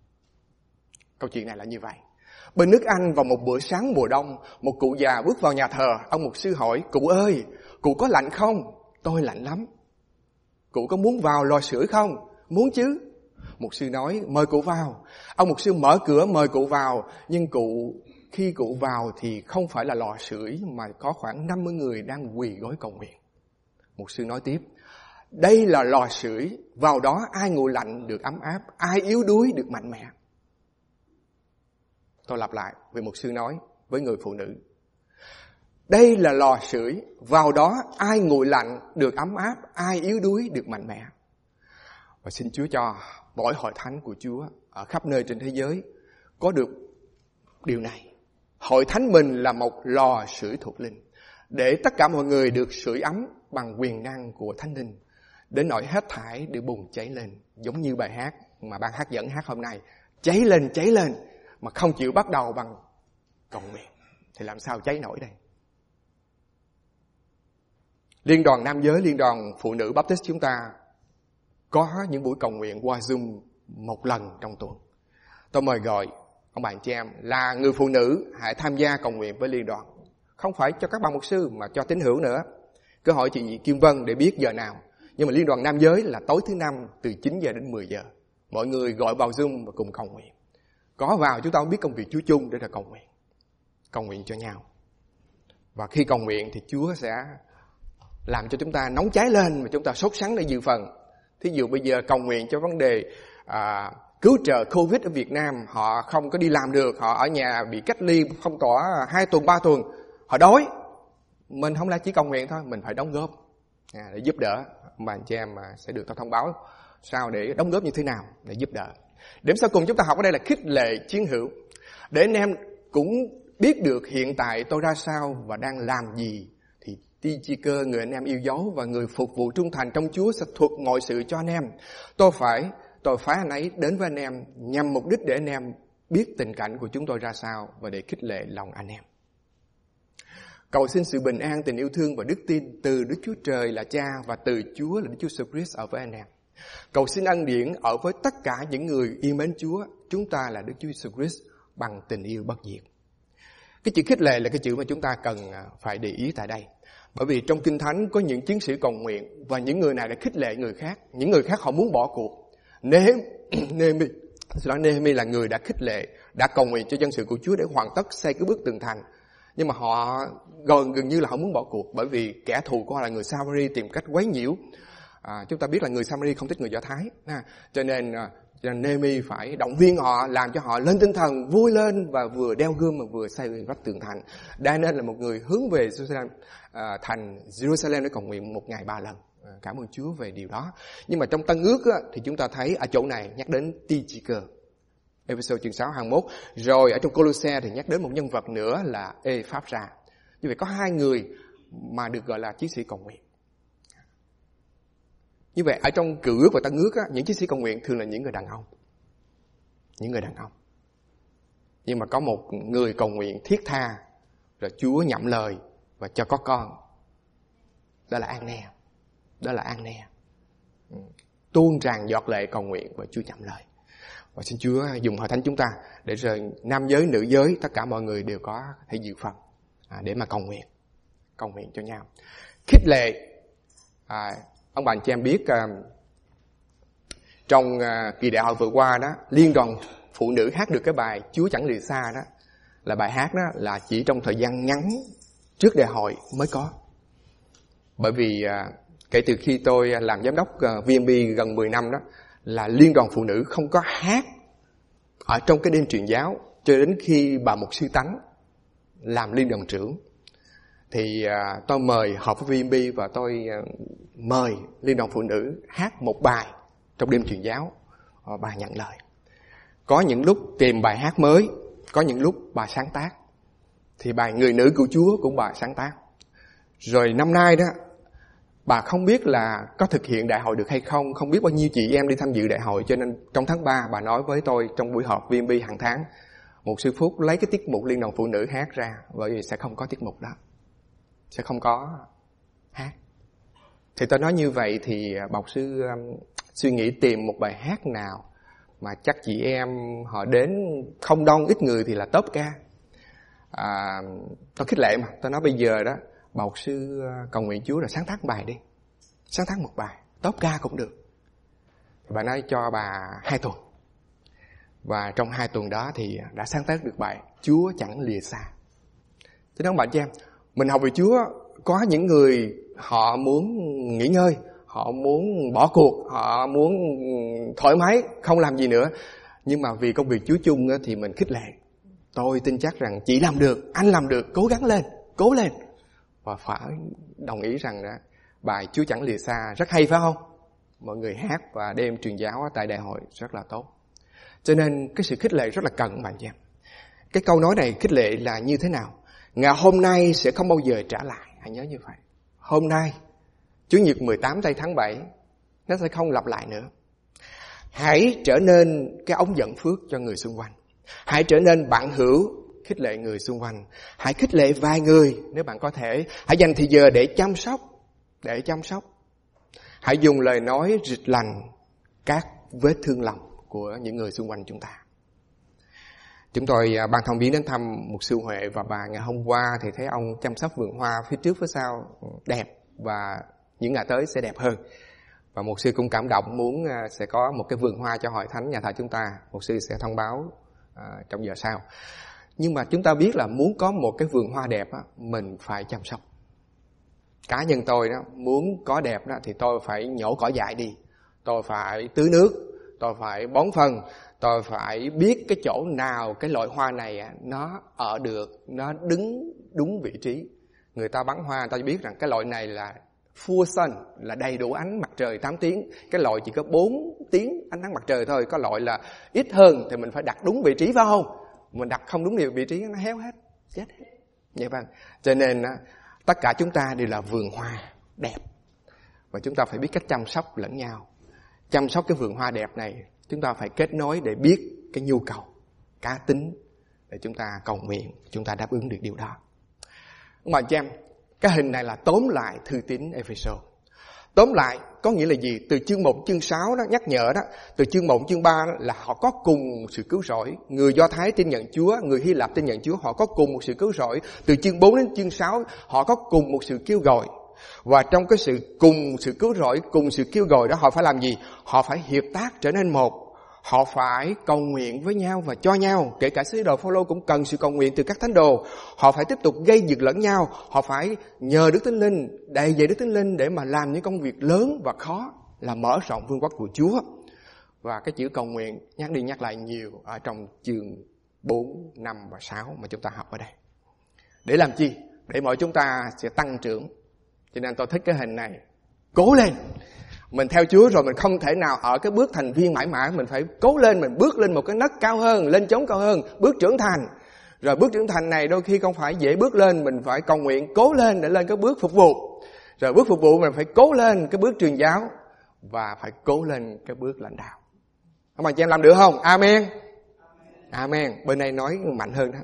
Câu chuyện này là như vậy. Bên nước Anh vào một bữa sáng mùa đông, một cụ già bước vào nhà thờ. Ông mục sư hỏi: cụ ơi, cụ có lạnh không? Tôi lạnh lắm. Cụ có muốn vào lò sưởi không? Muốn chứ. Mục sư nói: mời cụ vào. Ông mục sư mở cửa mời cụ vào, nhưng cụ khi cụ vào thì không phải là lò sưởi mà có khoảng năm mươi người đang quỳ gối cầu nguyện. Mục sư nói tiếp, đây là lò sưởi, vào đó ai nguội lạnh được ấm áp, ai yếu đuối được mạnh mẽ. Tôi lặp lại, vì mục sư nói với người phụ nữ. Đây là lò sưởi, vào đó ai nguội lạnh được ấm áp, ai yếu đuối được mạnh mẽ. Và xin Chúa cho mỗi hội thánh của Chúa ở khắp nơi trên thế giới có được điều này. Hội thánh mình là một lò sưởi thuộc linh, để tất cả mọi người được sưởi ấm bằng quyền năng của Thánh Linh, đến nỗi hết thảy đều bùng cháy lên, giống như bài hát mà ban hát dẫn hát hôm nay, cháy lên cháy lên, mà không chịu bắt đầu bằng cầu nguyện thì làm sao cháy nổi đây. Liên đoàn nam giới, liên đoàn phụ nữ Baptist chúng ta có những buổi cầu nguyện qua Zoom một lần trong tuần. Tôi mời gọi ông bà anh chị em là người phụ nữ hãy tham gia cầu nguyện với liên đoàn. Không phải cho các bạn mục sư mà cho tín hữu nữa. Cứ hỏi chị Kim Vân để biết giờ nào. Nhưng mà liên đoàn nam giới là tối thứ năm từ chín giờ đến mười giờ. Mọi người gọi vào Zoom và cùng cầu nguyện. Có vào chúng ta không biết công việc Chúa chung để là cầu nguyện. Cầu nguyện cho nhau. Và khi cầu nguyện thì Chúa sẽ làm cho chúng ta nóng cháy lên và chúng ta sốt sắng để dự phần. Thí dụ bây giờ cầu nguyện cho vấn đề à, cứu trợ Covid ở Việt Nam, họ không có đi làm được, họ ở nhà bị cách ly phong tỏa hai tuần ba tuần, họ đói. Mình không là chỉ cầu nguyện thôi, mình phải đóng góp à, để giúp đỡ. Mà anh chị em sẽ được tôi thông báo sao để đóng góp như thế nào để giúp đỡ. Điểm sau cùng chúng ta học ở đây là khích lệ chiến hữu, để anh em cũng biết được hiện tại tôi ra sao và đang làm gì. Thì Tychicus, người anh em yêu dấu và người phục vụ trung thành trong Chúa sẽ thuật mọi sự cho anh em. Tôi phải tôi phái anh ấy đến với anh em nhằm mục đích để anh em biết tình cảnh của chúng tôi ra sao và để khích lệ lòng anh em. Cầu xin sự bình an, tình yêu thương và đức tin từ Đức Chúa Trời là Cha và từ Chúa là Đức Chúa Jesus Christ ở với anh em. Cầu xin ân điển ở với tất cả những người yêu mến Chúa. Chúng ta là Đức Chúa Jesus Christ bằng tình yêu bất diệt. Cái chữ khích lệ là cái chữ mà chúng ta cần phải để ý tại đây. Bởi vì trong Kinh Thánh có những chiến sĩ cầu nguyện và những người này đã khích lệ người khác. Những người khác họ muốn bỏ cuộc. Nehemi Nehemi là người đã khích lệ, đã cầu nguyện cho dân sự của Chúa để hoàn tất xây cái bức tường thành. Nhưng mà họ gần gần như là họ muốn bỏ cuộc, bởi vì kẻ thù của họ là người Samari tìm cách quấy nhiễu. À, chúng ta biết là người Samari không thích người Do Thái, à, cho nên cho nên Nehemi phải động viên họ, làm cho họ lên tinh thần, vui lên và vừa đeo gươm mà vừa xây vách tường thành. Daniel là một người hướng về Jerusalem, à, thành Jerusalem để cầu nguyện một ngày ba lần. À, cảm ơn Chúa về điều đó. Nhưng mà trong Tân Ước á, thì chúng ta thấy ở chỗ này nhắc đến Tychicus, Ê-phê-sô chương sáu hai mươi mốt. Rồi ở trong Cô-lô-se thì nhắc đến một nhân vật nữa là Ê-pháp-ra. Như vậy có hai người mà được gọi là chiến sĩ cầu nguyện. Như vậy ở trong Cựu Ước và Tân Ước á, những chiến sĩ cầu nguyện thường là những người đàn ông. Những người đàn ông. Nhưng mà có một người cầu nguyện thiết tha, rồi Chúa nhậm lời và cho có con. Đó là An-ne. Đó là An-ne. Tuôn tràn giọt lệ cầu nguyện và Chúa nhậm lời. Và xin Chúa dùng hội thánh chúng ta để rồi nam giới, nữ giới, tất cả mọi người đều có thể dự phần à, để mà cầu nguyện. Cầu nguyện cho nhau. Khích lệ. À, ông bà anh chị em biết à, trong à, kỳ đại hội vừa qua đó, liên đoàn phụ nữ hát được cái bài Chúa chẳng lìa xa đó, là bài hát đó là chỉ trong thời gian ngắn trước đại hội mới có. Bởi vì à, kể từ khi tôi làm giám đốc à, vê en bê gần mười năm đó, là liên đoàn phụ nữ không có hát ở trong cái đêm truyền giáo cho đến khi bà mục sư Tánh làm liên đoàn trưởng. Thì à, tôi mời họp với vê en bê và tôi à, mời liên đoàn phụ nữ hát một bài trong đêm truyền giáo. à, Bà nhận lời. Có những lúc tìm bài hát mới, có những lúc bà sáng tác. Thì bài Người Nữ của Chúa cũng bà sáng tác. Rồi năm nay đó, bà không biết là có thực hiện đại hội được hay không, không biết bao nhiêu chị em đi tham dự đại hội, cho nên trong tháng ba bà nói với tôi trong buổi họp vê en bê hàng tháng, một sư Phúc lấy cái tiết mục liên đoàn phụ nữ hát ra, bởi vì sẽ không có tiết mục đó, sẽ không có hát. Thì tôi nói như vậy thì bà mục sư um, suy nghĩ tìm một bài hát nào mà chắc chị em họ đến không đông ít người thì là top ca. À, tôi khích lệ mà, tôi nói bây giờ đó, bà mục sư cầu nguyện Chúa là sáng tác bài đi. Sáng tác một bài, top ca cũng được. Bà nói cho bà hai tuần. Và trong hai tuần đó thì đã sáng tác được bài Chúa Chẳng Lìa Xa. Cho nên bạn chị em, mình học về Chúa, có những người họ muốn nghỉ ngơi, họ muốn bỏ cuộc, họ muốn thoải mái, không làm gì nữa. Nhưng mà vì công việc Chúa chung thì mình khích lệ. Tôi tin chắc rằng chị làm được, anh làm được, cố gắng lên, cố lên. Và phải đồng ý rằng đó, bài Chúa Chẳng Lìa Xa rất hay phải không? Mọi người hát và đem truyền giáo tại đại hội rất là tốt. Cho nên cái sự khích lệ rất là cần bạn chị em. Cái câu nói này khích lệ là như thế nào? Ngày hôm nay sẽ không bao giờ trả lại. Hãy nhớ như vậy. Hôm nay, Chủ nhật mười tám tây tháng bảy, nó sẽ không lặp lại nữa. Hãy trở nên cái ống dẫn phước cho người xung quanh. Hãy trở nên bạn hữu, khích lệ người xung quanh. Hãy khích lệ vài người nếu bạn có thể. Hãy dành thời giờ để chăm sóc, để chăm sóc. Hãy dùng lời nói rịch lành các vết thương lòng của những người xung quanh chúng ta. Chúng tôi, ban thông biến đến thăm mục sư Huệ và bà ngày hôm qua thì thấy ông chăm sóc vườn hoa phía trước phía sau đẹp và những ngày tới sẽ đẹp hơn. Và mục sư cũng cảm động muốn sẽ có một cái vườn hoa cho hội thánh nhà thờ chúng ta. Mục sư sẽ thông báo uh, trong giờ sau. Nhưng mà chúng ta biết là muốn có một cái vườn hoa đẹp á, mình phải chăm sóc. Cá nhân tôi đó, muốn có đẹp đó thì tôi phải nhổ cỏ dại đi. Tôi phải tưới nước, tôi phải bón phân, tôi phải biết cái chỗ nào cái loại hoa này nó ở được, nó đứng đúng vị trí. Người ta bắn hoa, người ta biết rằng cái loại này là full sun, là đầy đủ ánh mặt trời tám tiếng. Cái loại chỉ có bốn tiếng ánh nắng mặt trời thôi. Có loại là ít hơn thì mình phải đặt đúng vị trí phải không? Mình đặt không đúng vị trí nó héo hết, chết hết. Vậy vâng. Cho nên tất cả chúng ta đều là vườn hoa đẹp. Và chúng ta phải biết cách chăm sóc lẫn nhau. Chăm sóc cái vườn hoa đẹp này, chúng ta phải kết nối để biết cái nhu cầu, cá tính để chúng ta cầu nguyện, chúng ta đáp ứng được điều đó. Mà chị em, cái hình này là tóm lại thư tín Ephesos. Tóm lại có nghĩa là gì? Từ chương một chương sáu đó nhắc nhở đó, từ chương một chương ba đó, là họ có cùng sự cứu rỗi. Người Do Thái tin nhận Chúa, người Hy Lạp tin nhận Chúa, họ có cùng một sự cứu rỗi. Từ chương bốn đến chương sáu họ có cùng một sự kêu gọi. Và trong cái sự cùng sự cứu rỗi, cùng sự kêu gọi đó họ phải làm gì? Họ phải hiệp tác trở nên một. Họ phải cầu nguyện với nhau và cho nhau. Kể cả sứ đồ Phao-lô cũng cần sự cầu nguyện từ các thánh đồ. Họ phải tiếp tục gây dựng lẫn nhau. Họ phải nhờ Đức Thánh Linh, đầy dạy Đức Thánh Linh để mà làm những công việc lớn và khó, là mở rộng vương quốc của Chúa. Và cái chữ cầu nguyện nhắc đi nhắc lại nhiều ở trong chương bốn, năm và sáu mà chúng ta học ở đây. Để làm chi? Để mọi chúng ta sẽ tăng trưởng. Cho nên tôi thích cái hình này. Cố lên. Mình theo Chúa rồi mình không thể nào ở cái bước thành viên mãi mãi. Mình phải cố lên, mình bước lên một cái nấc cao hơn, lên chóng cao hơn, bước trưởng thành. Rồi bước trưởng thành này đôi khi không phải dễ bước lên, mình phải cầu nguyện cố lên để lên cái bước phục vụ. Rồi bước phục vụ mình phải cố lên cái bước truyền giáo. Và phải cố lên cái bước lãnh đạo. Các bạn chị em làm được không? Amen. Amen. Bên này nói mạnh hơn đó.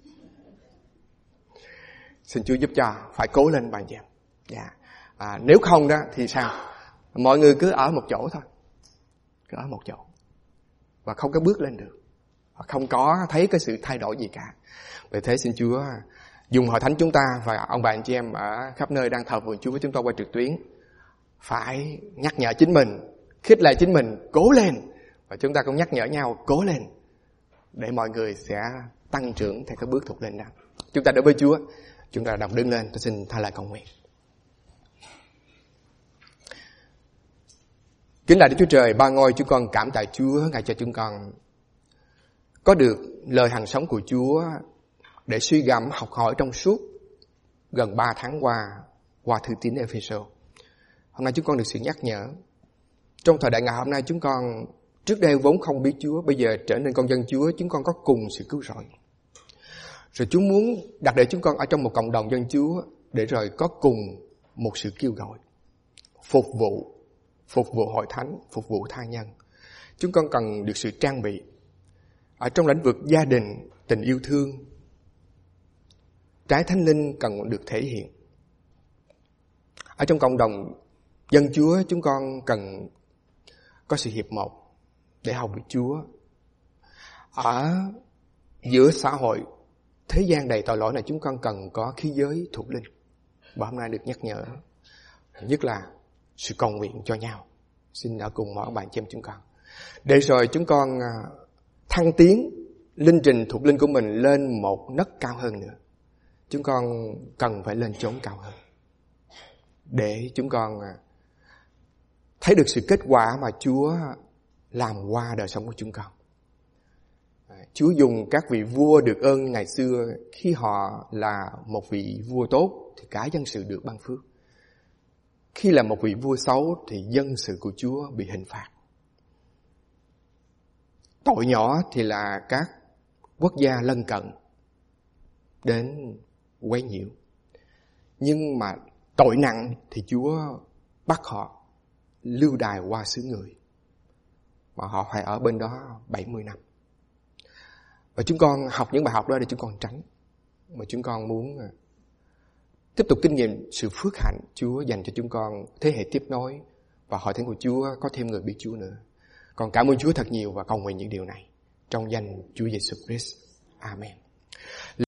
Xin Chúa giúp cho, phải cố lên bạn chị em. Dạ. À, nếu không đó thì sao? Mọi người cứ ở một chỗ thôi. Cứ ở một chỗ. Và không có bước lên được. Và không có thấy cái sự thay đổi gì cả. Vì thế xin Chúa dùng hội thánh chúng ta và ông bà anh chị em ở khắp nơi đang thờ phượng Chúa với chúng tôi qua trực tuyến. Phải nhắc nhở chính mình, khích lệ chính mình, cố lên. Và chúng ta cũng nhắc nhở nhau, cố lên. Để mọi người sẽ tăng trưởng theo cái bước thuộc lên đó. Chúng ta đỡ với Chúa. Chúng ta đồng đứng lên, tôi xin thay lời cầu nguyện. Kính lạy Đức Chúa Trời, ba ngôi chúng con cảm tạ Chúa, Ngài cho chúng con có được lời hằng sống của Chúa để suy gẫm học hỏi trong suốt gần ba tháng qua qua thư tín Ephesos. Hôm nay chúng con được sự nhắc nhở. Trong thời đại ngày hôm nay chúng con trước đây vốn không biết Chúa, bây giờ trở nên con dân Chúa, chúng con có cùng sự cứu rỗi. Rồi Chúa muốn đặt để chúng con ở trong một cộng đồng dân Chúa để rồi có cùng một sự kêu gọi, phục vụ, phục vụ hội thánh, phục vụ tha nhân. Chúng con cần được sự trang bị ở trong lĩnh vực gia đình, tình yêu thương. Trái thánh linh cần được thể hiện. Ở trong cộng đồng dân Chúa chúng con cần có sự hiệp một để hầu việc Chúa. Ở giữa xã hội thế gian đầy tội lỗi này chúng con cần có khí giới thuộc linh. Và hôm nay được nhắc nhở nhất là sự cầu nguyện cho nhau. Xin ở cùng mọi bạn chị em chúng con. Để rồi chúng con thăng tiến linh trình thuộc linh của mình lên một nấc cao hơn nữa. Chúng con cần phải lên chốn cao hơn để chúng con thấy được sự kết quả mà Chúa làm qua đời sống của chúng con. Chúa dùng các vị vua được ơn ngày xưa, khi họ là một vị vua tốt thì cả dân sự được ban phước. Khi là một vị vua xấu thì dân sự của Chúa bị hình phạt. Tội nhỏ thì là các quốc gia lân cận đến quấy nhiễu. Nhưng mà tội nặng thì Chúa bắt họ lưu đày qua xứ người, mà họ phải ở bên đó bảy mươi năm. Và chúng con học những bài học đó để chúng con tránh. Mà chúng con muốn tiếp tục kinh nghiệm sự phước hạnh Chúa dành cho chúng con thế hệ tiếp nối, và hội thánh của Chúa có thêm người biết Chúa nữa. Con cảm ơn Chúa thật nhiều và cầu nguyện những điều này trong danh Chúa Giêsu Christ. Amen.